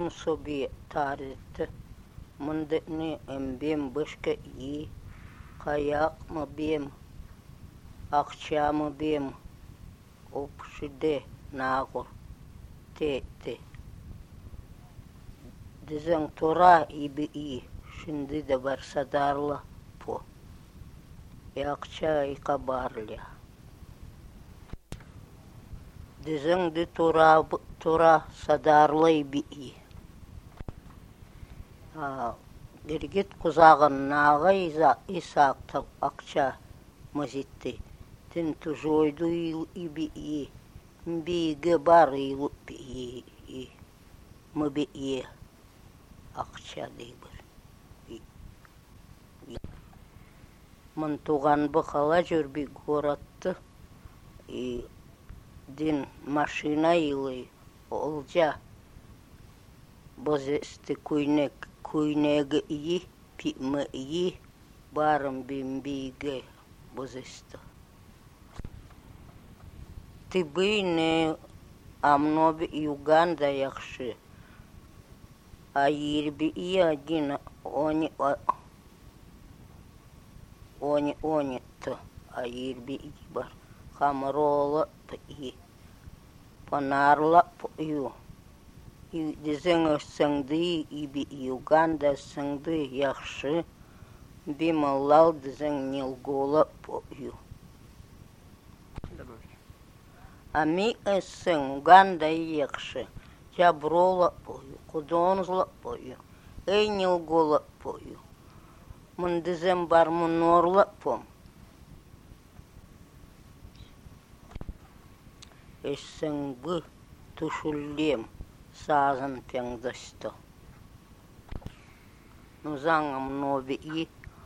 собі тарити. Мындыны эмбем бышка и, каяк мы бем, акча мы бем, опшиде нағыр, те. Дізің тура иби и, шынды да бар садарлы по. Якча и кабарлы. Дізің ді тура садарлы иби и. Гергет кузағын наға исақтыл ақча мазитті. Тін тұжойду иби и. Мбиге бар илу би и. Мби и. Ақча дейбір. Мын туған бұқала жүрбі горатты. Дин машина илы олжа. Бозесті күйнегі и, пимі и, барым бімбиге бозесті. Ти бійне амнобі Юганда яқшы. А ербі и один они-то, а ербі и бар. Хамролы и, панарлы и. Дізің өссіңді иби Юганда сіңді яқшы, бималал дізің нелголы пойу. Ами өссің Уганда яқшы, жабролы пойу, кудонзлы пойу, эй нелголы пойу. Мын дізім бар мұнорлы пом. Өссің бұ тұшулем. Сазан пеңдісті. Нұзаңым ноби и.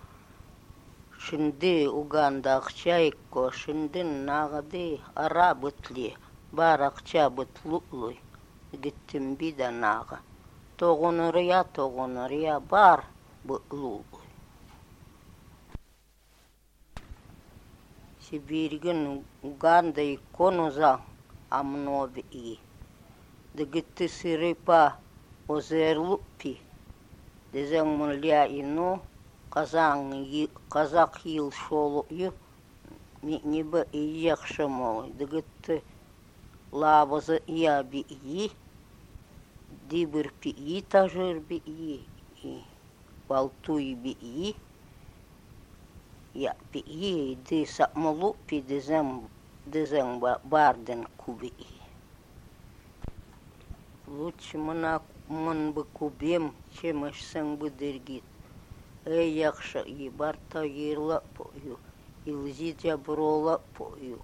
Шынды Уганда ақча екко, шынды нағады ара бұтле. Бар ақча бұтлулы. Гіттім бида наға. Тоғынырия бар бұтлулы. Сибирген Уганда екко нұзаң ам ноби и. Дегітті сирипа озерлуппи, дезен мұлля ину, қазақ ел шолу ю, небі иекші молы. Дегітті лабызы яби и, дибірпи и тажырби и, балтуй би и, япи и, ди сапмолуппи дезен барден куби и. Лучше мын бы кубем, чем ишсың бы дергит. Эй яқшы и барта ерлі пою, илзи жабролы пою.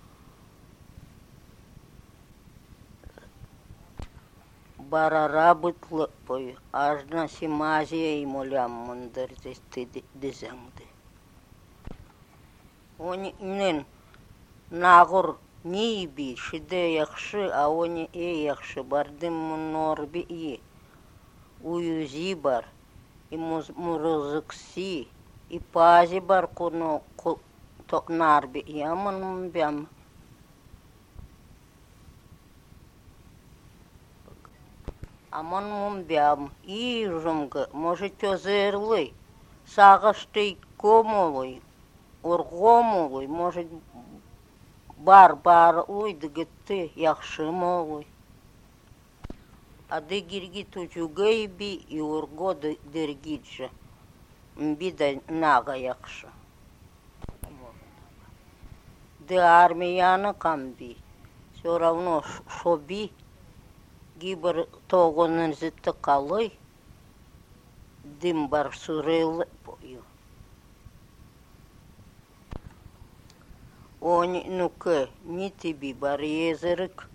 Барара бұтлы пою, ажна симазия имолям мындыр дезіңді. Онен нағыр Ниби, шиде яқшы, а они яқшы, бардым мұнорби и. Уюзи бар, и мұрызықси, и пази бар күні тоқнарби и, амын мұнбям. Амын мұнбям, и жұмғы, может өзерлі, сағышты комолы, урғомолы, может бар ойды гітті яқшы молы. Ады гиргит учугай би и урго дергиджі. Мбида нага яқшы. Ды армияны камби. Все равно шоби. Гибір тоғының зітті қалай. Дым бар сүрелі пою. Они, ну-ка, не тебе бар езерік.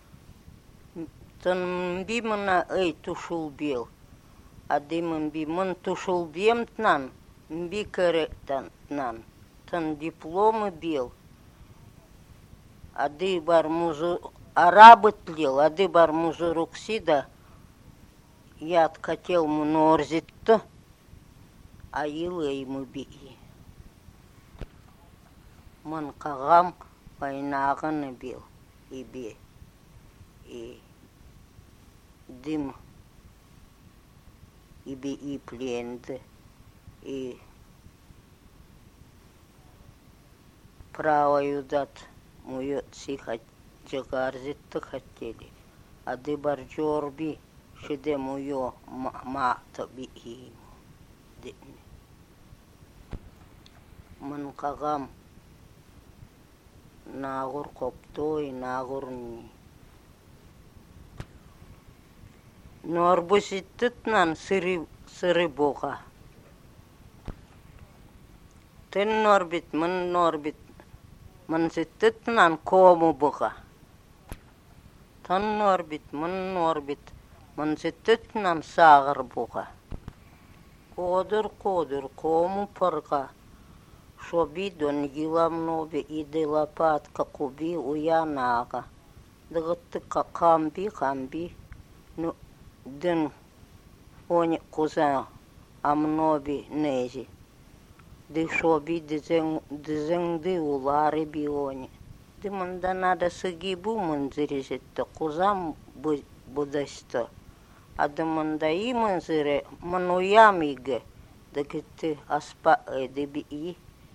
Тын би мына эй тушул бел. Ады мын би мын тушул бем тнан, мби керектан тнан. Тын дипломы бел. Ады бар музу арабы тлел, ады бар музу руксида. Я откател му орзитті, а илы ему би. Мын қағам байнағыны бел, и дым иби и пленды, и правою дат мою цихать джагарзитты хотели, а ды барджорби шиде мою мата би им. Ман кагам нагур коптой нагурни. Норбуситтнан сыры бога. Тен норбит, ман ситтнан кому бога. Тан норбит, ман ситтнан сагыр бога. Кодыр, кому парга. Шоби дон гиламноби иди лопатка куби уянага. Дгытты камби, ну дын они кузен амноби нези. Ды шоби дызыңды улары биони. Ды мында надо сыгибу мынзырезетті кузам будасты. Ады мында и мынзыре мынуям иге. Дгытты аспа эди и.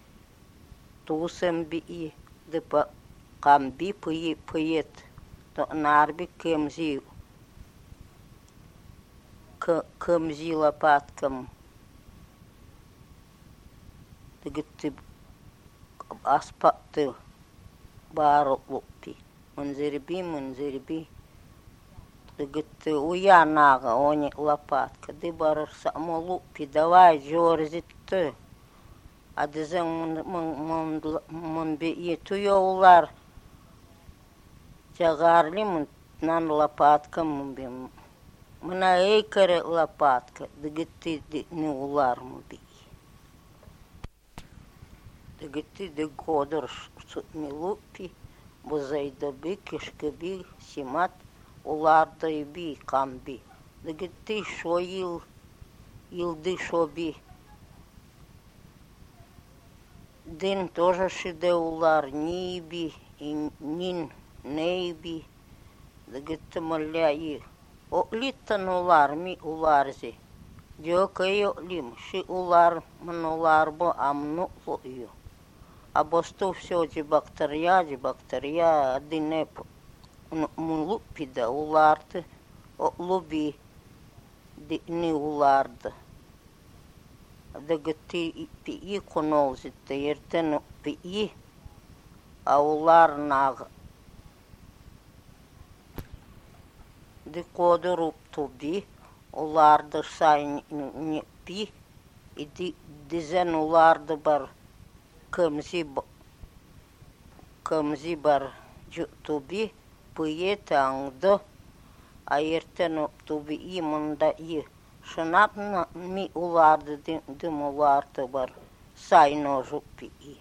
Тусем би ды камби пыет. То нарби кемзи лопаткам. Дгытты аспаты бару луппи. Мынзырби. Дгытты уянага они лопатка. Ды барыр само луппи давай жорзитты. Адызың мын бейі туйоулар жағарли мынтнан лопатка мын бейі. Мына эйкері лопатка, дыгытты не улар мын бейі. Дыгытты дыгодыр сутми лупи, бузайды би, кишкі би, симат, уларды би, камби. Дыгытты шо илды шо би. Дин тоже шиде улар ниби и нин нейби. Дгытты маляи. Оклиттан улар ми уларзи. Дёкайо лим ши улар ман улар бо амну лою. А босту все ди бактерия динеп мулупида уларты луби ни уларда. Дгытты пии конолзитты ертен пии, а улар наг. Ды кодыруп туби, уларды сай не пи, и дизен уларды бар кемзи бар туби, пие таңды, а ертен туби и мында и. Шынап ми уларды дым уларды бар сай ножу пии.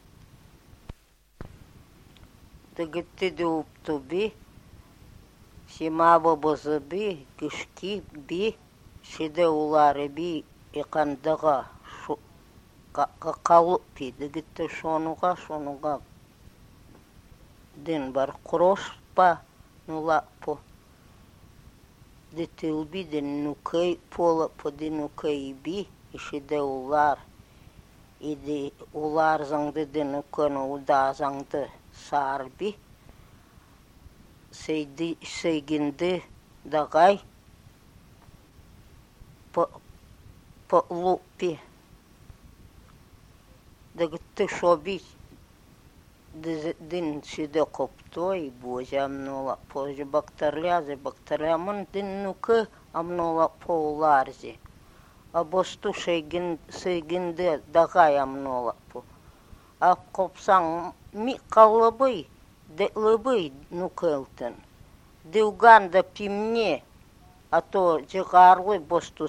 Дгытты дып туби, симабы бызы би, кишки би, шиде улары би, икандыға қалып пи. Дгытты шонуға дын бар крош па нула по. Дитилби дин нукей пола по динукей би, ишиде улар. Иди улар заңды динукену уда заңды сарби. Сейгинди дагай по лупи. Дагытты шоби дин шиде коптой божи амнола позже бактериамын дин нуке амнола по уларзи. А босту сейгинди дагай амнола по. А копсаң ми калыбый, делыбый нукелтен. Дилганда пимне, а то жигарлы босту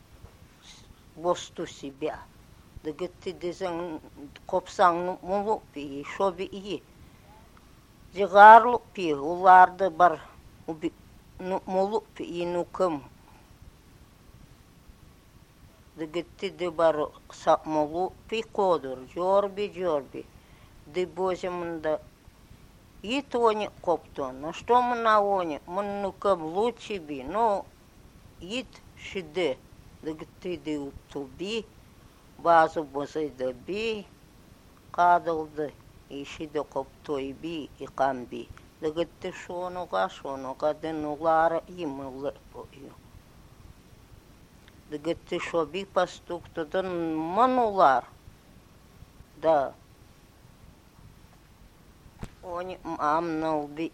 себя. Дгытты дизен копсаң мулупи, шоби и. Жигарлупи, уларды бар мулупи и нукым. Дгытты ды бар мулупи кодыр, жорби. Ды боземында и тони коптон. На что мы на они? Мы нукым лучше би, но ит шиде. Dıgıttıydı utubi, bazı bozaydı bi, kadıldı, işi de koptoy bi, ikan bi. Dıgıttı şonuga denulara imılı boyu. Dıgıttı şo bi pastuktudan manular da. Oni amnal bi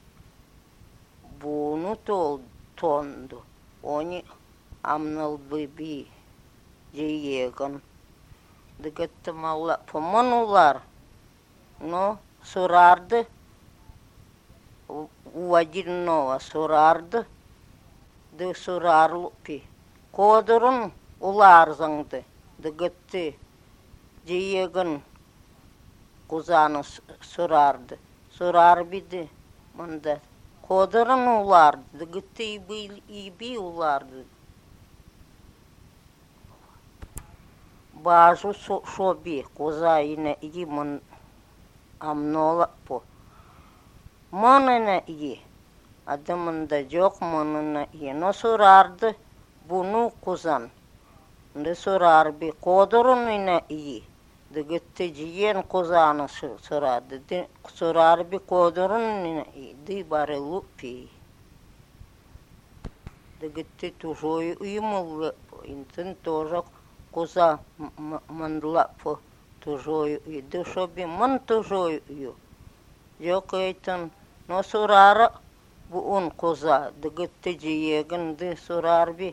bunu tondu. Oni amnal bi jeyegan. Dıgıttı malla pomanular. No surardı. Уводильного сурарды, ды сурарлупи. Kodurun ularzыңды, dıgıttı, jeyegin kuzanı surardı. Surar bidi, mında. Kodurun ulardı, dıgıttı ibi ulardı. Baju şobi, kuza yine iyi mın amnola po. Manına iyi. Adamında yok manına iyi. No sorardı bunu kuzan. Ne sorar bir kodurun yine iyi. De gitti ciyen kuzanı sorardı. Sorar bir kodurun yine iyi. De bari lupi. De gitti tuşoyu uyumlu. İntin тоже kuzan mandla po tuşoyu iyi. De şobi man tuşoyu iyi. Yok eyten. No sorara bu un koza dıgıttı jeyegin de sorar bi.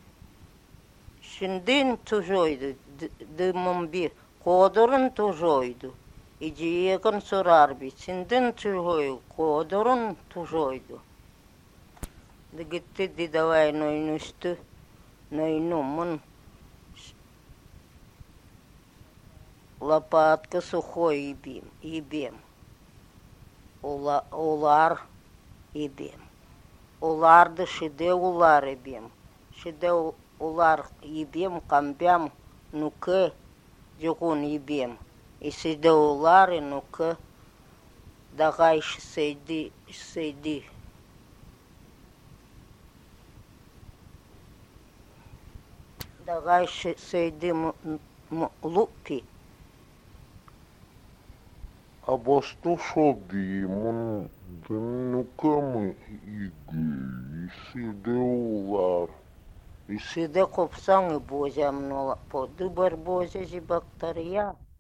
Şindin tujoydu dımın bir kodurun tujoydu. Jeyegin sorar bi. Şindin tujoy kodurun tujoydu. Dıgıttı di davay noynuştu. Noynumun лопатка сухой ибем. Ular ibim. Ulardı şide ular ibim. Şide ular ibim kambam nuke jokun ibim. İşide ular nuke dagay seydi. Dagay seydi lupi. Абастушобимон дынукамы иги, исидеулар. Şide kopsan bozam nola po. Dıbar bozacı bakteriya.